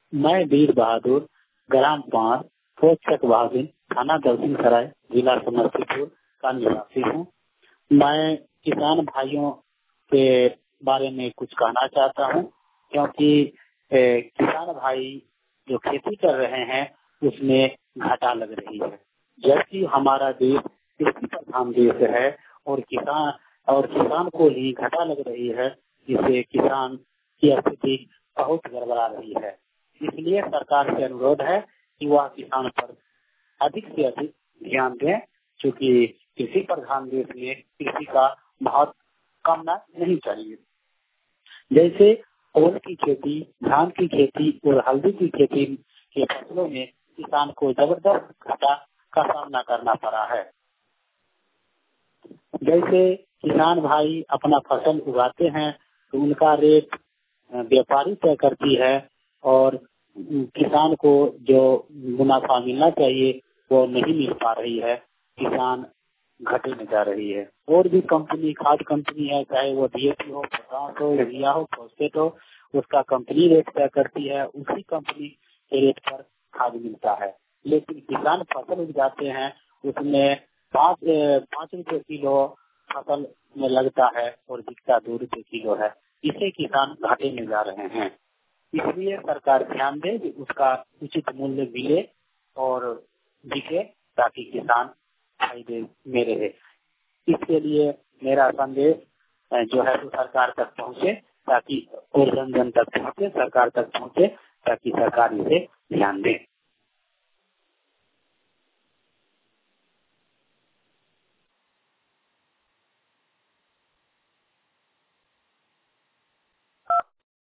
मैं वीर बहादुर, ग्राम 5, पोस्ट चकवाहन, थाना दलसिंह सराय, जिला समस्तीपुर का निवासी हूँ। मैं किसान भाइयों के बारे में कुछ कहना चाहता हूँ, क्योंकि किसान भाई जो खेती कर रहे हैं उसमें घाटा लग रही है। जबकि हमारा देश कृषि प्रधान देश है और किसान को ही घाटा लग रही है, जिससे किसान की स्थिति बहुत गड़बड़ा रही है। इसलिए सरकार से अनुरोध है कि वह किसान पर अधिक से अधिक ध्यान दें, क्योंकि कृषि प्रधान देश में कृषि का बहुत कमना नहीं चाहिए। जैसे ओल की खेती, धान की खेती और हल्दी की खेती के फसलों में किसान को जबरदस्त घाटा का सामना करना पड़ा है। जैसे किसान भाई अपना फसल उगाते हैं तो उनका रेट व्यापारी तय करती है और किसान को जो मुनाफा मिलना चाहिए वो नहीं मिल पा रही है। किसान घाटे में जा रही है। और भी कंपनी, खाद कंपनी है, चाहे वो डीएपी हो, पोटाश हो, यूरिया हो, फॉस्फेट हो, उसका कंपनी रेट तय करती है, उसी कंपनी के रेट पर खाद मिलता है। लेकिन किसान फसल उगाते हैं, उसमें 5 रुपए किलो फसल में लगता है और बिकता 2 रुपए किलो है। इसे किसान घाटे में जा रहे हैं। इसलिए सरकार ध्यान दे कि उसका उचित मूल्य मिले और बिके, ताकि किसान फायदे में रहे। इसके लिए मेरा संदेश जो है वो सरकार तक पहुँचे, ताकि और जन जन तक पहुँचे, सरकार तक पहुँचे, ताकि सरकार इसे ध्यान दे।